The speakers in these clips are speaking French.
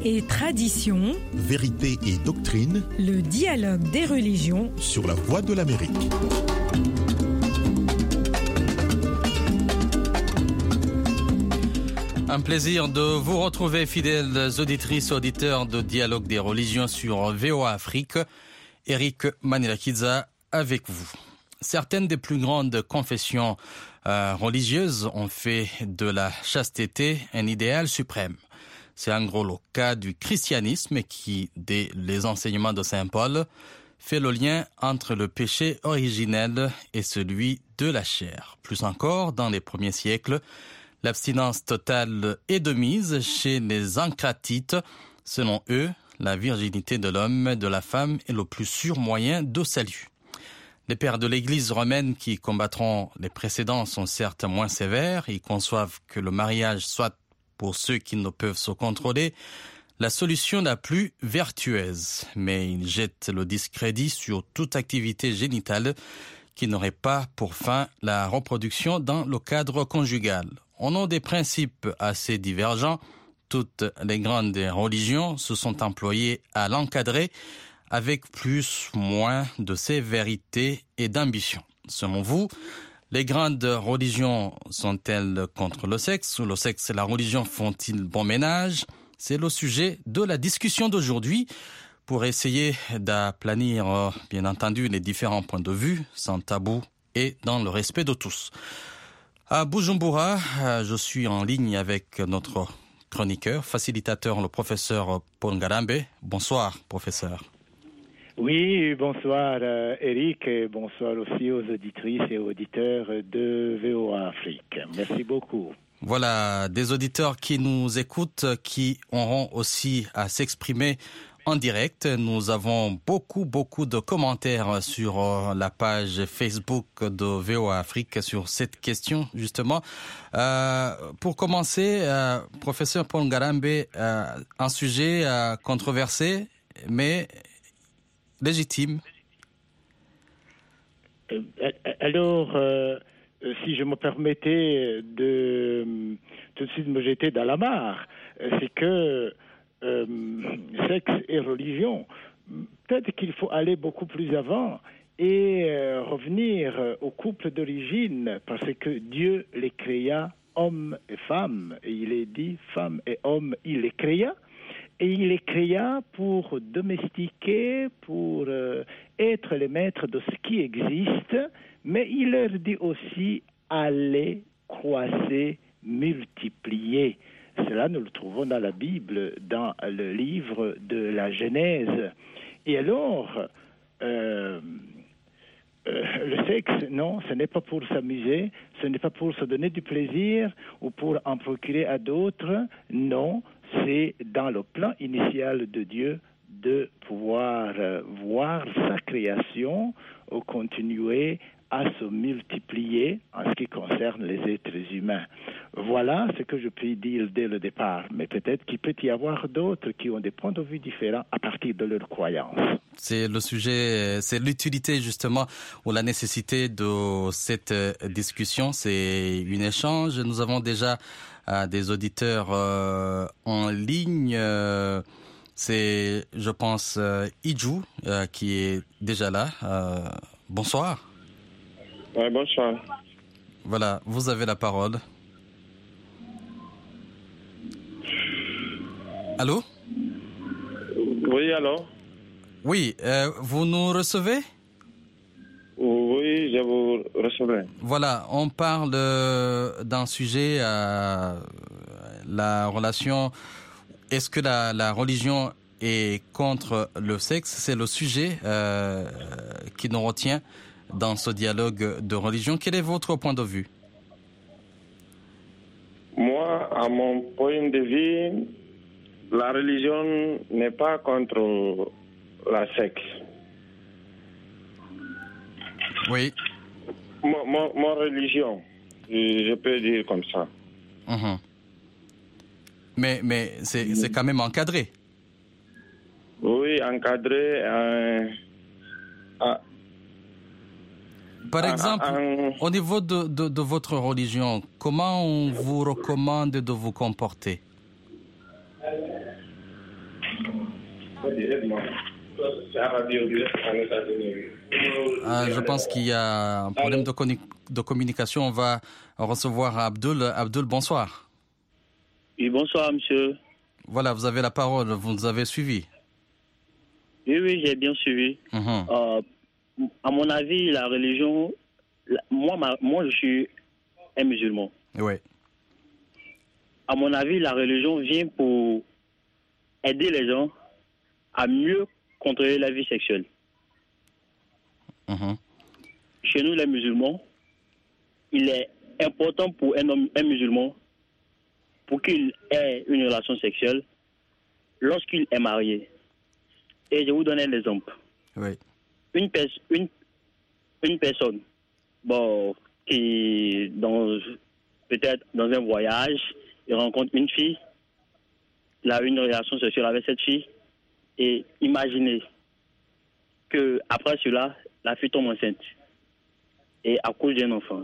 et tradition, vérité et doctrine, le dialogue des religions sur la Voix de l'Amérique. Un plaisir de vous retrouver, fidèles auditrices et auditeurs de Dialogue des religions sur VOA Afrique. Eric Manilakidza avec vous. Certaines des plus grandes confessions religieuses ont fait de la chasteté un idéal suprême. C'est en gros le cas du christianisme qui, dès les enseignements de Saint Paul, fait le lien entre le péché originel et celui de la chair. Plus encore, dans les premiers siècles, l'abstinence totale est de mise chez les encratites. Selon eux, la virginité de l'homme et de la femme est le plus sûr moyen de salut. Les pères de l'Église romaine qui combattront les précédents sont certes moins sévères. Ils conçoivent que le mariage soit, pour ceux qui ne peuvent se contrôler, la solution la plus vertueuse. Mais ils jettent le discrédit sur toute activité génitale qui n'aurait pas pour fin la reproduction dans le cadre conjugal. Au nom des principes assez divergents, toutes les grandes religions se sont employées à l'encadrer avec plus ou moins de sévérité et d'ambition. Selon vous, les grandes religions sont-elles contre le sexe? Le sexe et la religion font-ils bon ménage? C'est le sujet de la discussion d'aujourd'hui pour essayer d'aplanir, bien entendu, les différents points de vue, sans tabou et dans le respect de tous. À Bujumbura, je suis en ligne avec notre chroniqueur, facilitateur, le professeur Paul Ngarambe. Bonsoir, professeur. Oui, bonsoir Eric et bonsoir aussi aux auditrices et auditeurs de VOA Afrique. Merci beaucoup. Voilà, des auditeurs qui nous écoutent, qui auront aussi à s'exprimer en direct. Nous avons beaucoup de commentaires sur la page Facebook de VOA Afrique sur cette question, justement. Pour commencer, professeur Paul Ngarambe, un sujet controversé, mais légitime. Alors, si je me permettais de tout de suite me jeter dans la mare, c'est que sexe et religion, peut-être qu'il faut aller beaucoup plus avant et revenir au couple d'origine, parce que Dieu les créa hommes et femmes, et il est dit femme et homme, il les créa. Et il les créa pour domestiquer, pour être les maîtres de ce qui existe, mais il leur dit aussi allez, croissez, multipliez. Cela, nous le trouvons dans la Bible, dans le livre de la Genèse. Et alors, le sexe, non, ce n'est pas pour s'amuser, ce n'est pas pour se donner du plaisir ou pour en procurer à d'autres, non. C'est dans le plan initial de Dieu de pouvoir voir sa création continuer à se multiplier en ce qui concerne les êtres humains. Voilà ce que je peux dire dès le départ, mais peut-être qu'il peut y avoir d'autres qui ont des points de vue différents à partir de leurs croyances. C'est le sujet, c'est l'utilité justement ou la nécessité de cette discussion, c'est un échange. Nous avons déjà des auditeurs en ligne. C'est, je pense, Idjou qui est déjà là. Bonsoir. Oui, bonsoir. Voilà, vous avez la parole. Allô? Oui, allô? Oui, vous nous recevez? Oui, je vous recevrai. Voilà, on parle d'un sujet, la relation. Est-ce que la religion est contre le sexe? C'est le sujet qui nous retient dans ce dialogue de religion. Quel est votre point de vue? Moi, à mon point de vue, la religion n'est pas contre la sexe. Oui. Mon religion, je peux dire comme ça. Mm-hmm. Mais c'est quand même encadré. Oui, encadré. Par exemple, au niveau de votre religion, comment on vous recommande de vous comporter? Je pense qu'il y a un problème de communication. On va recevoir Abdul. Abdul, bonsoir. Oui, bonsoir, monsieur. Voilà, vous avez la parole. Vous nous avez suivi. Oui, j'ai bien suivi. À mon avis, la religion... Moi, je suis un musulman. Oui. À mon avis, la religion vient pour aider les gens à mieux contrôler la vie sexuelle. Chez nous, les musulmans, il est important pour un musulman, pour qu'il ait une relation sexuelle, lorsqu'il est marié. Et je vais vous donner un exemple. Oui. Une personne, qui peut-être dans un voyage, il rencontre une fille, il a une relation sexuelle avec cette fille, et imaginez que après cela, la fille tombe enceinte et accouche d'un enfant.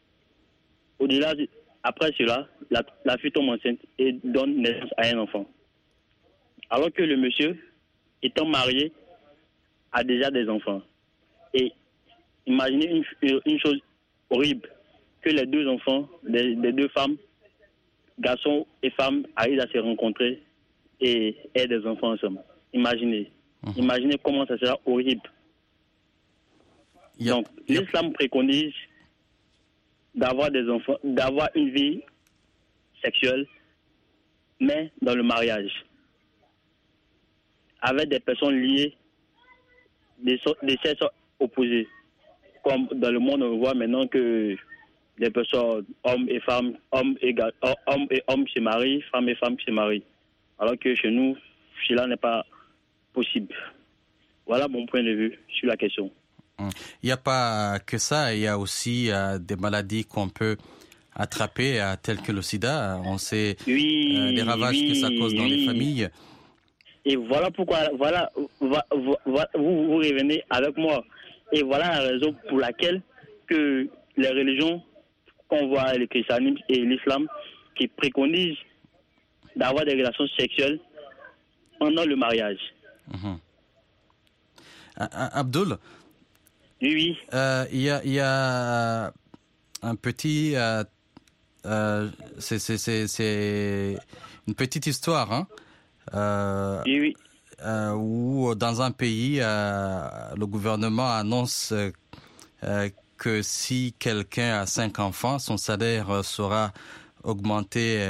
Après cela, la fille tombe enceinte et donne naissance à un enfant. Alors que le monsieur, étant marié, a déjà des enfants. Et imaginez une chose horrible, que les deux enfants, les deux femmes, garçons et femmes, arrivent à se rencontrer et aient des enfants ensemble. Imaginez comment ça sera horrible. Donc, l'islam préconise d'avoir des enfants, d'avoir une vie sexuelle, mais dans le mariage, avec des personnes liées des sexes opposés. Comme dans le monde, on voit maintenant que les personnes, hommes et femmes, hommes et hommes se marient, femmes et femmes se marient. Alors que chez nous, cela n'est pas possible. Voilà mon point de vue sur la question. Il n'y a pas que ça, il y a aussi des maladies qu'on peut attraper, telles que le sida. On sait les ravages que ça cause dans les familles. Et voilà pourquoi, vous revenez avec moi. Et voilà la raison pour laquelle que les religions qu'on voit, le christianisme et l'islam, qui préconisent d'avoir des relations sexuelles pendant le mariage. Abdul, oui. Il y a un petit, c'est une petite histoire, hein, oui. Où dans un pays, le gouvernement annonce que si quelqu'un a 5 enfants, son salaire sera augmenté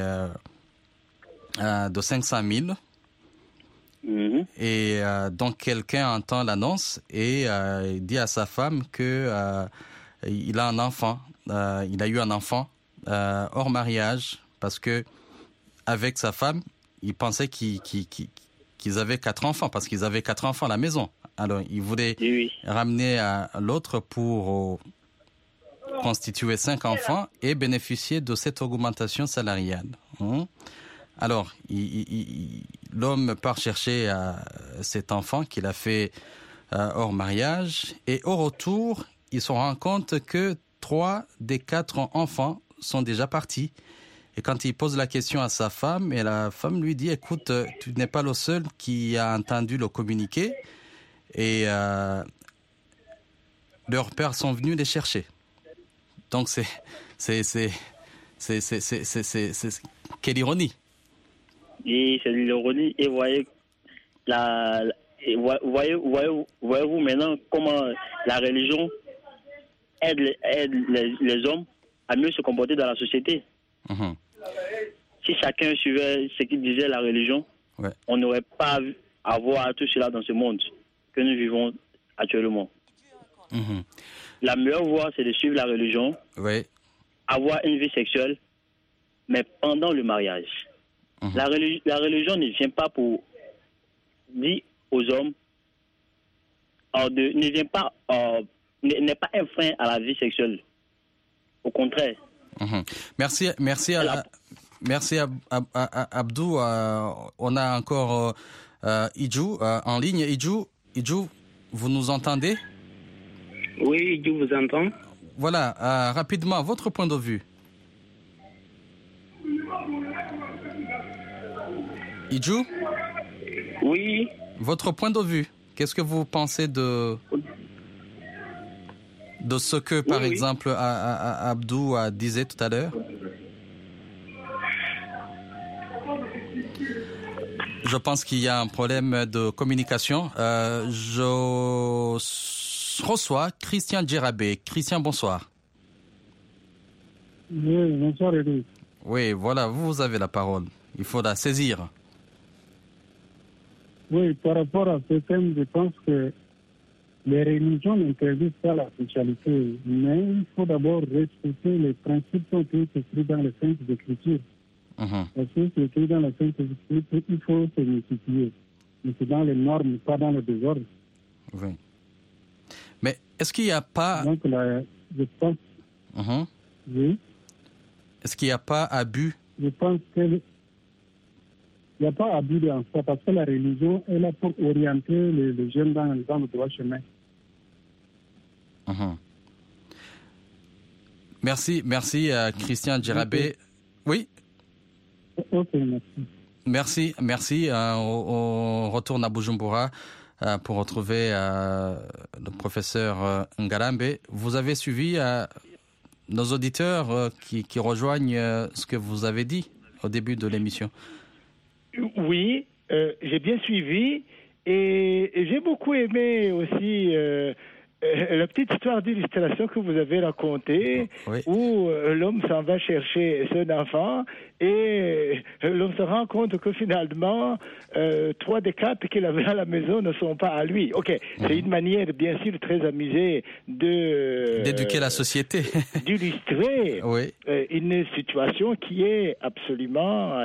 de 500 000. Et donc quelqu'un entend l'annonce et il dit à sa femme que il a un enfant, il a eu un enfant hors mariage, parce que avec sa femme, il pensait qu'ils avaient 4 enfants, parce qu'ils avaient 4 enfants à la maison. Alors il voulait ramener l'autre pour constituer 5 enfants et bénéficier de cette augmentation salariale. Alors, l'homme part chercher cet enfant qu'il a fait hors mariage, et au retour, il se rend compte que 3 des 4 enfants sont déjà partis. Et quand il pose la question à sa femme, et la femme lui dit, écoute, tu n'es pas le seul qui a entendu le communiqué, et leurs pères sont venus les chercher. Donc c'est quelle ironie. Et c'est l'ironie. Et voyez-vous maintenant comment la religion aide les hommes à mieux se comporter dans la société. Si chacun suivait ce qu'il disait la religion, on n'aurait pas à avoir tout cela dans ce monde que nous vivons actuellement. La meilleure voie, c'est de suivre la religion, avoir une vie sexuelle, mais pendant le mariage. La religion ne vient pas pour dire aux hommes, n'est pas un frein à la vie sexuelle. Au contraire. Merci Abdou. On a encore Idjou en ligne. Idjou, vous nous entendez? Oui, je vous entends. Voilà, rapidement, votre point de vue. Idjou? Oui. Votre point de vue, qu'est-ce que vous pensez de ce que, par exemple, Abdou disait tout à l'heure? Je pense qu'il y a un problème de communication. Je reçois Christian Djerabé. Christian, bonsoir. Oui, bonsoir Eric. Oui, voilà, vous avez la parole. Il faut la saisir. Oui, par rapport à ce thème, je pense que les religions n'interdisent pas la sexualité, mais il faut d'abord respecter les principes qui ont été écrits dans les Saintes Écritures. Parce que c'est écrit dans les Saintes Écritures, il faut se multiplier. Mais c'est dans les normes, pas dans le désordre. Oui. Mais est-ce qu'il n'y a pas... Donc là, je pense... Oui. Est-ce qu'il n'y a pas abus? Je pense qu'il n'y a pas abus dans ça, parce que la religion est là pour orienter les jeunes dans le droit chemin. Merci Christian Djerabé. Oui. Ok, merci. Merci. On retourne à Bujumbura pour retrouver le professeur Ngarambe. Vous avez suivi nos auditeurs qui rejoignent ce que vous avez dit au début de l'émission? Oui, j'ai bien suivi et j'ai beaucoup aimé aussi la petite histoire d'illustration que vous avez racontée, où l'homme s'en va chercher son enfant et l'homme se rend compte que finalement 3 des 4 qu'il avait à la maison ne sont pas à lui. Ok, c'est une manière bien sûr très amusée d'éduquer la société, d'illustrer une situation qui est absolument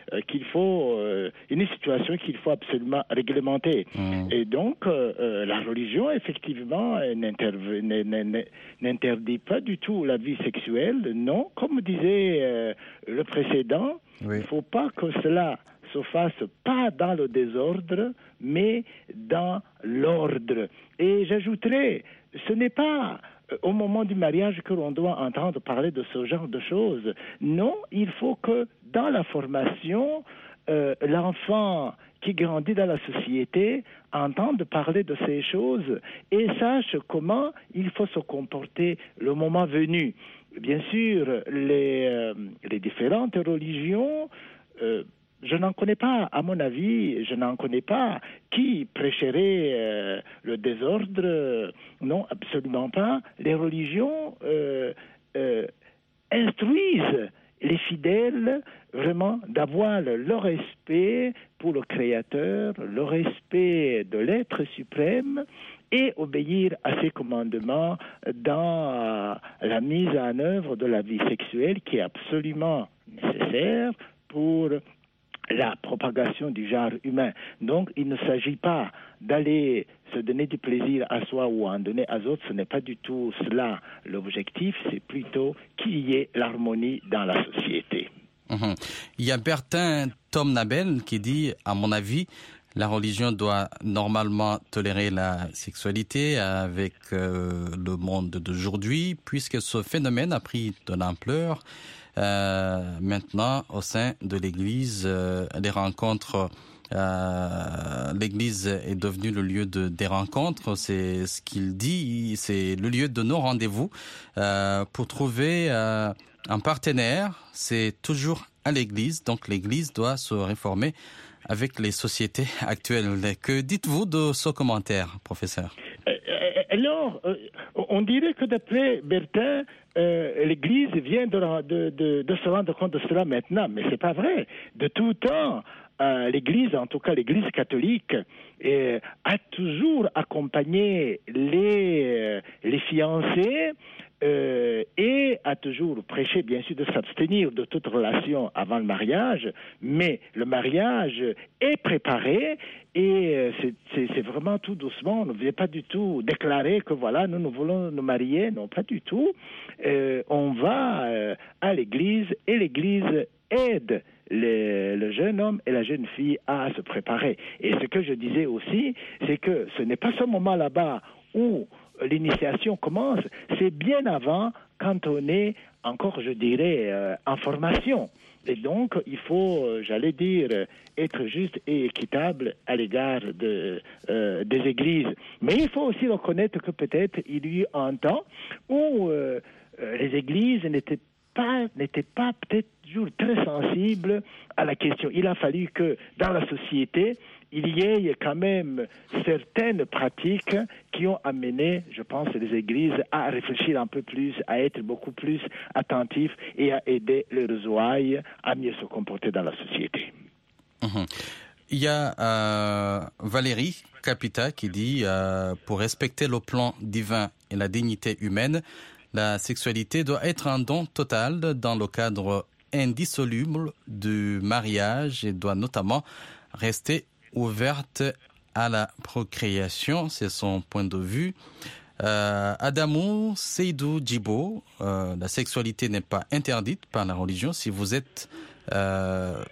une situation qu'il faut absolument réglementer. Et donc la religion effectivement n'interdit pas du tout la vie sexuelle, non, comme disait le précédent, il ne faut pas que cela se fasse pas dans le désordre, mais dans l'ordre. Et j'ajouterais, ce n'est pas au moment du mariage que l'on doit entendre parler de ce genre de choses. Non, il faut que dans la formation, l'enfant qui grandit dans la société entende parler de ces choses et sache comment il faut se comporter le moment venu. Bien sûr, les différentes religions, je n'en connais pas, à mon avis, je n'en connais pas qui prêcherait le désordre. Non, absolument pas. Les religions instruisent les fidèles vraiment d'avoir le respect pour le Créateur, le respect de l'être suprême et obéir à ses commandements dans la mise en œuvre de la vie sexuelle qui est absolument nécessaire pour la propagation du genre humain. Donc, il ne s'agit pas d'aller se donner du plaisir à soi ou en donner à d'autres. Ce n'est pas du tout cela l'objectif. C'est plutôt qu'il y ait l'harmonie dans la société. Il y a Bertin Tom Nabel qui dit, à mon avis, la religion doit normalement tolérer la sexualité avec le monde d'aujourd'hui, puisque ce phénomène a pris de l'ampleur. Maintenant, au sein de l'Église, les rencontres, l'Église est devenue le lieu des rencontres. C'est ce qu'il dit, c'est le lieu de nos rendez-vous. Pour trouver un partenaire, c'est toujours à l'Église. Donc l'Église doit se réformer avec les sociétés actuelles. Que dites-vous de ce commentaire, professeur? Alors, on dirait que d'après Bertin, l'Église vient de se rendre compte de cela maintenant, mais c'est pas vrai. De tout temps, l'Église, en tout cas l'Église catholique, a toujours accompagné les fiancés et a toujours prêché, bien sûr, de s'abstenir de toute relation avant le mariage, mais le mariage est préparé et c'est vraiment tout doucement. On ne vient pas du tout déclarer que voilà, nous voulons nous marier, non, pas du tout. On va à l'Église et l'Église aide le jeune homme et la jeune fille à se préparer. Et ce que je disais aussi, c'est que ce n'est pas ce moment là-bas où l'initiation commence, c'est bien avant, quand on est encore, je dirais, en formation. Et donc, il faut, j'allais dire, être juste et équitable à l'égard des églises. Mais il faut aussi reconnaître que peut-être il y a eu un temps où les églises n'étaient pas peut-être toujours très sensibles à la question. Il a fallu que dans la société, il y ait quand même certaines pratiques qui ont amené, je pense, les églises à réfléchir un peu plus, à être beaucoup plus attentifs et à aider leurs ouailles à mieux se comporter dans la société. Il y a Valérie Capita qui dit pour respecter le plan divin et la dignité humaine, la sexualité doit être un don total dans le cadre indissoluble du mariage et doit notamment rester ouverte à la procréation. C'est son point de vue. Adamou Seydou Djibo, la sexualité n'est pas interdite par la religion si vous êtes dans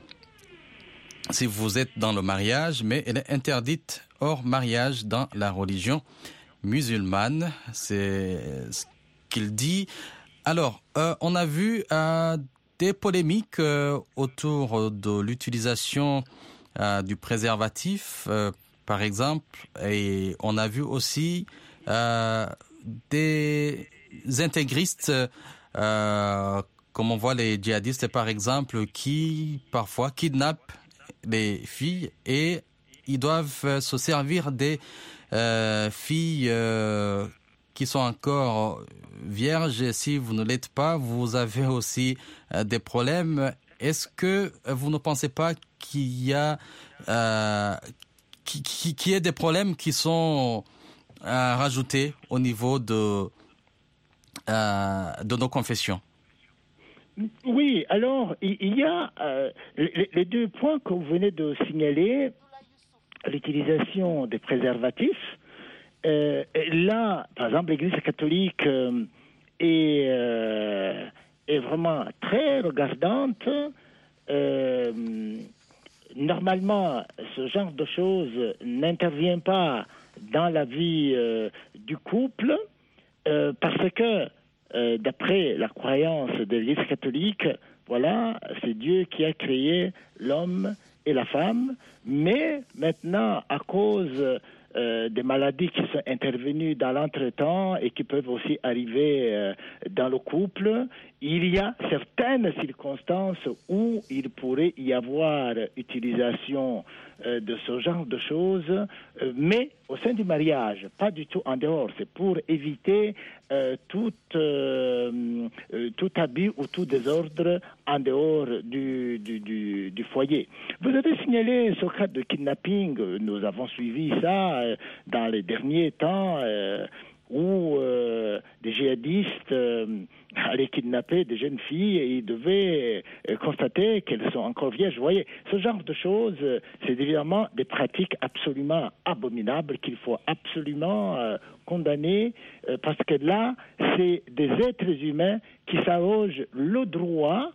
le mariage, mais elle est interdite hors mariage dans la religion musulmane. C'est ce qu'il dit. Alors, on a vu des polémiques autour de l'utilisation du préservatif, par exemple, et on a vu aussi des intégristes, comme on voit les djihadistes, par exemple, qui parfois kidnappent les filles et ils doivent se servir des filles qui sont encore vierges. Et si vous ne l'êtes pas, vous avez aussi des problèmes. Est-ce que vous ne pensez pas qu'il y a des problèmes qui sont rajoutés au niveau de nos confessions? Oui, alors il y a les deux points que vous venez de signaler, l'utilisation des préservatifs. Là, par exemple, l'Église catholique est vraiment très regardante. Normalement, ce genre de choses n'intervient pas dans la vie du couple parce que, d'après la croyance de l'Église catholique, voilà, c'est Dieu qui a créé l'homme et la femme, mais maintenant, à cause des maladies qui sont intervenues dans l'entretemps et qui peuvent aussi arriver dans le couple, il y a certaines circonstances où il pourrait y avoir utilisation de ce genre de choses, mais au sein du mariage, pas du tout en dehors. C'est pour éviter tout abus ou tout désordre en dehors du foyer. Vous avez signalé ce cas de kidnapping. Nous avons suivi ça dans les derniers temps où des djihadistes allaient kidnapper des jeunes filles et ils devaient constater qu'elles sont encore vierges. Vous voyez, ce genre de choses, c'est évidemment des pratiques absolument abominables qu'il faut absolument condamner parce que là, c'est des êtres humains qui s'arrogent le droit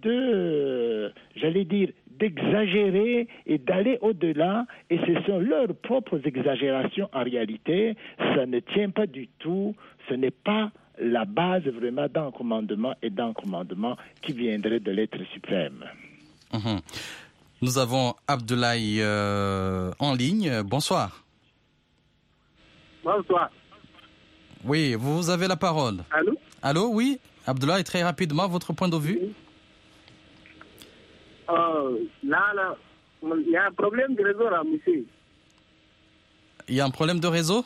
d'exagérer et d'aller au-delà, et ce sont leurs propres exagérations en réalité. Ça ne tient pas du tout, ce n'est pas la base vraiment d'un commandement et d'un commandement qui viendrait de l'être suprême. Nous avons Abdoulaye en ligne. Bonsoir. Bonsoir. Oui, vous avez la parole. Allô? Allô, oui. Abdoulaye, très rapidement, votre point de vue. Oui. Là, il y a un problème de réseau là, monsieur. Il y a un problème de réseau?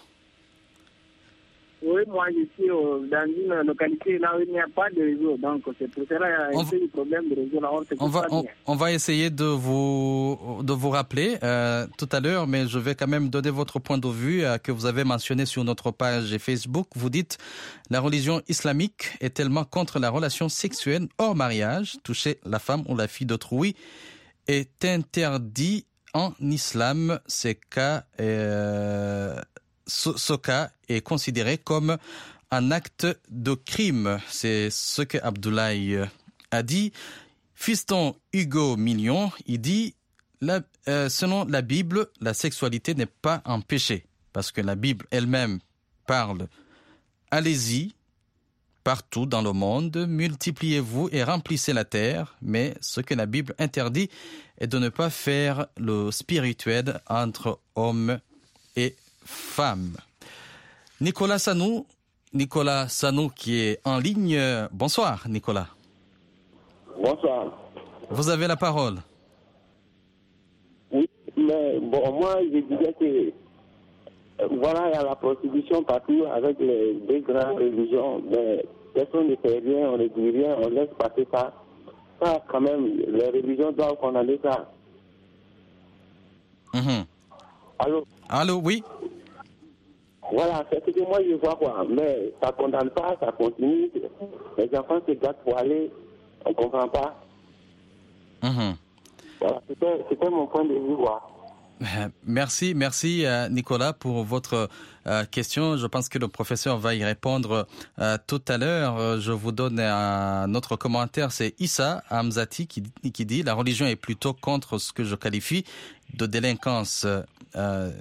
Oui, moi je suis dans une localité là où il n'y a pas de réseau, donc c'est pour cela qu'il y a un problème de réseau là. On va essayer de vous rappeler tout à l'heure, mais je vais quand même donner votre point de vue que vous avez mentionné sur notre page Facebook. Vous dites la religion islamique est tellement contre la relation sexuelle hors mariage, toucher la femme ou la fille d'autrui est interdit en islam. Ce cas est considéré comme un acte de crime. C'est ce que Abdoulaye a dit. Fiston Hugo Mignon, il dit selon la Bible, la sexualité n'est pas un péché. Parce que la Bible elle-même parle allez-y, partout dans le monde, multipliez-vous et remplissez la terre, mais ce que la Bible interdit est de ne pas faire le spirituel entre hommes et femmes. Nicolas Sanou qui est en ligne. Bonsoir Nicolas. Bonsoir. Vous avez la parole. Oui, mais bon, moi je disais que voilà, il y a la prostitution partout avec les deux grandes religions, mais personne ne fait rien, on ne dit rien, on laisse passer ça. Ça, quand même, les religions doivent condamner ça. Allô, oui. Voilà, c'est ce que moi je vois, quoi. Mais ça ne condamne pas, ça continue. Les enfants se gâtent pour aller, on ne comprend pas. Voilà, c'était mon point de vue, quoi. Merci Nicolas pour votre question. Je pense que le professeur va y répondre tout à l'heure. Je vous donne un autre commentaire. C'est Issa Hamzati qui dit « La religion est plutôt contre ce que je qualifie de délinquance sexuelle ».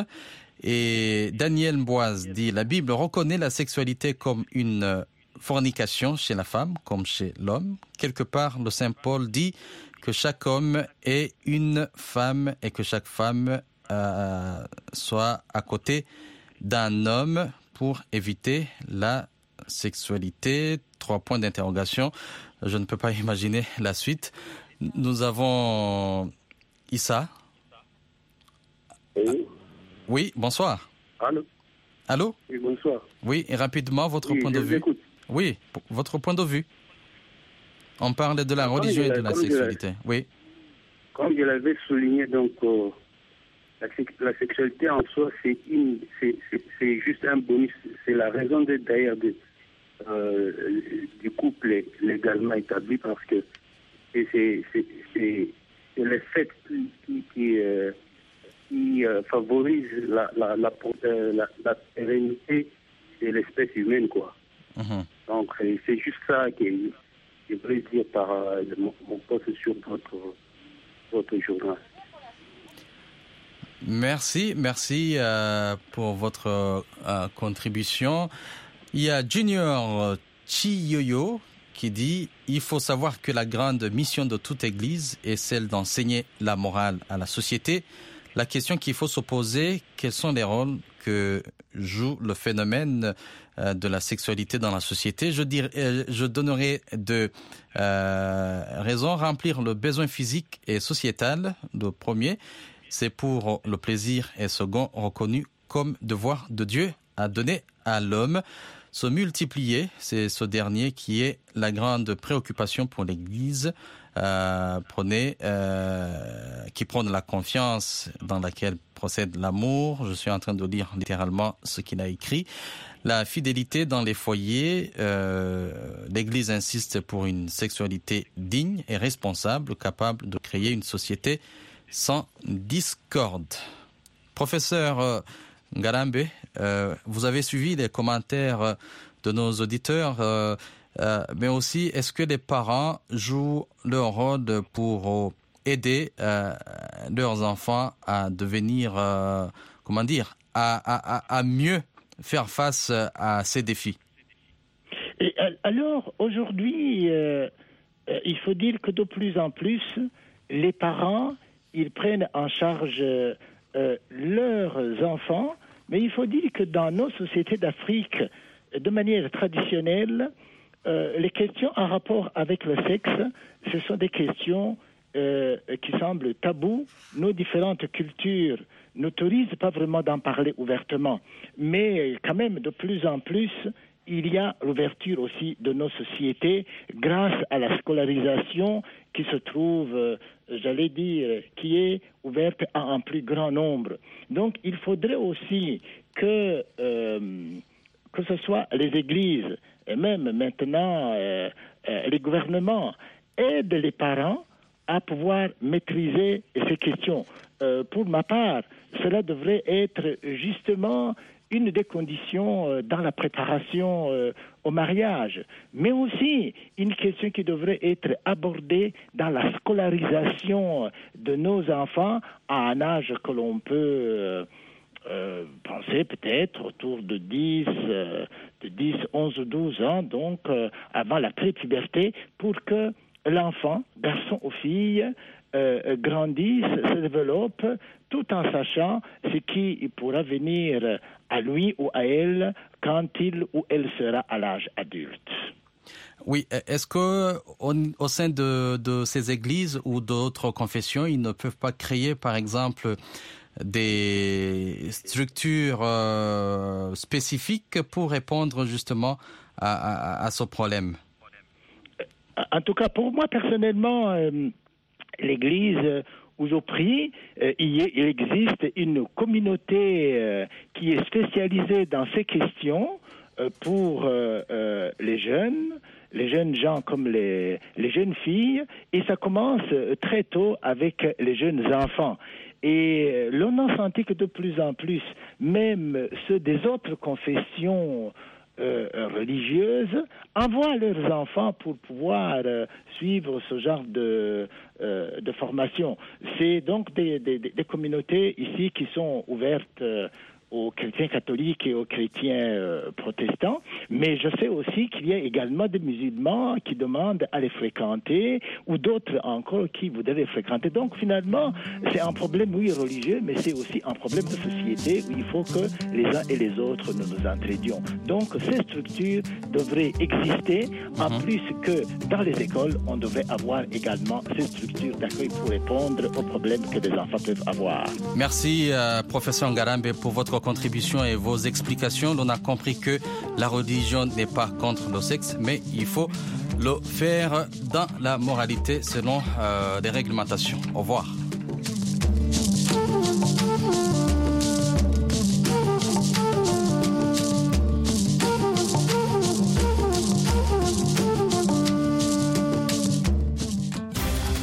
Et Daniel Mboise dit « La Bible reconnaît la sexualité comme une fornication chez la femme comme chez l'homme. Quelque part, le Saint Paul dit que chaque homme est une femme et que chaque femme soit à côté d'un homme pour éviter la sexualité. » 3 points d'interrogation. Je ne peux pas imaginer la suite. Nous avons Issa. Oui, bonsoir. Allô? Oui, bonsoir. Oui, et rapidement, votre point de vue. Écoute. Oui, votre point de vue. On parle de la religion et de la sexualité. Oui. Comme je l'avais souligné, donc la sexualité en soi, c'est juste un bonus. C'est la raison d'être d'ailleurs du couple légalement établi, parce que c'est le fait qui favorise la pérennité de l'espèce humaine, quoi. Donc c'est juste ça que je voulais dire par mon poste sur votre journal. Merci pour votre contribution. Il y a Junior Chiyoyo qui dit « Il faut savoir que la grande mission de toute Église est celle d'enseigner la morale à la société. La question qu'il faut se poser, quels sont les rôles que joue le phénomène de la sexualité dans la société? Je donnerai 2 raisons. Remplir le besoin physique et sociétal, le premier, c'est pour le plaisir, et second, reconnu comme devoir de Dieu à donner à l'homme. Se multiplier, c'est ce dernier qui est la grande préoccupation pour l'Église, qui prône la confiance dans laquelle procède l'amour. Je suis en train de lire littéralement ce qu'il a écrit. La fidélité dans les foyers. L'Église insiste pour une sexualité digne et responsable, capable de créer une société sans discorde. Professeur Ngarambe, vous avez suivi les commentaires de nos auditeurs, mais aussi, est-ce que les parents jouent leur rôle pour aider leurs enfants à devenir, à mieux faire face à ces défis? Et alors, aujourd'hui, il faut dire que de plus en plus, les parents, ils prennent en charge leurs enfants, mais il faut dire que dans nos sociétés d'Afrique, de manière traditionnelle, les questions en rapport avec le sexe, ce sont des questions qui semblent tabous. Nos différentes cultures n'autorisent pas vraiment d'en parler ouvertement. Mais quand même, de plus en plus, il y a l'ouverture aussi de nos sociétés grâce à la scolarisation qui se trouve, qui est ouverte à un plus grand nombre. Donc, il faudrait aussi que ce soit les églises et même maintenant les gouvernements aident les parents à pouvoir maîtriser ces questions. Pour ma part, cela devrait être justement une des conditions dans la préparation au mariage, mais aussi une question qui devrait être abordée dans la scolarisation de nos enfants à un âge que l'on peut penser peut-être autour de 10, 11 ou 12 ans, donc avant la prépuberté, pour que l'enfant, garçon ou fille, grandisse, se développe, tout en sachant ce qui pourra venir à lui ou à elle quand il ou elle sera à l'âge adulte. Oui, est-ce que au sein de ces églises ou d'autres confessions, ils ne peuvent pas créer, par exemple, des structures spécifiques pour répondre justement à ce problème? En tout cas, pour moi personnellement, l'église où je prie, il existe une communauté qui est spécialisée dans ces questions pour les jeunes gens comme les jeunes filles, et ça commence très tôt avec les jeunes enfants. Et l'on a senti que de plus en plus, même ceux des autres confessions religieuses envoient leurs enfants pour pouvoir suivre ce genre de formation. C'est donc des communautés ici qui sont ouvertes aux chrétiens catholiques et aux chrétiens protestants, mais je sais aussi qu'il y a également des musulmans qui demandent à les fréquenter, ou d'autres encore qui voudraient les fréquenter. Donc finalement, c'est un problème, oui, religieux, mais c'est aussi un problème de société où il faut que les uns et les autres nous nous entraidions. Donc ces structures devraient exister, en plus que dans les écoles, on devrait avoir également ces structures d'accueil pour répondre aux problèmes que les enfants peuvent avoir. Merci, professeur Ngarambe, pour votre contribution et vos explications. On a compris que la religion n'est pas contre le sexe, mais il faut le faire dans la moralité selon des réglementations. Au revoir.